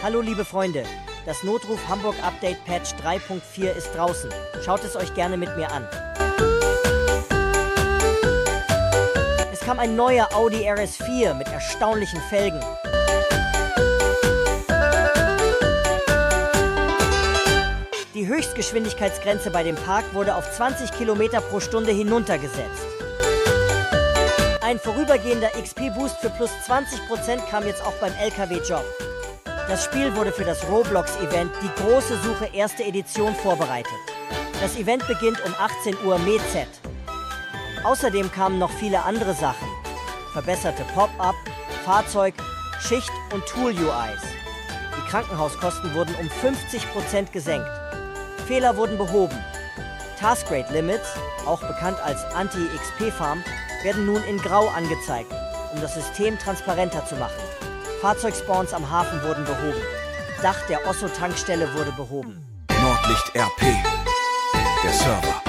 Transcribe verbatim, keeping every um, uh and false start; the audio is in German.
Hallo liebe Freunde, das Notruf Hamburg Update Patch drei Punkt vier ist draußen. Schaut es euch gerne mit mir an. Es kam ein neuer Audi R S vier mit erstaunlichen Felgen. Die Höchstgeschwindigkeitsgrenze bei dem Park wurde auf zwanzig Kilometer pro Stunde hinuntergesetzt. Ein vorübergehender X P-Boost für plus zwanzig Prozent kam jetzt auch beim L K W-Job. Das Spiel wurde für das Roblox-Event Die große Suche erste Edition vorbereitet. Das Event beginnt um achtzehn Uhr M E Z. Außerdem kamen noch viele andere Sachen. Verbesserte Pop-up, Fahrzeug, Schicht- und Tool-U Is. Die Krankenhauskosten wurden um fünfzig Prozent gesenkt. Fehler wurden behoben. Taskrate Limits, auch bekannt als Anti-X P-Farm, werden nun in Grau angezeigt, um das System transparenter zu machen. Fahrzeugspawns am Hafen wurden behoben. Dach der Osso-Tankstelle wurde behoben. Nordlicht R P, der Server.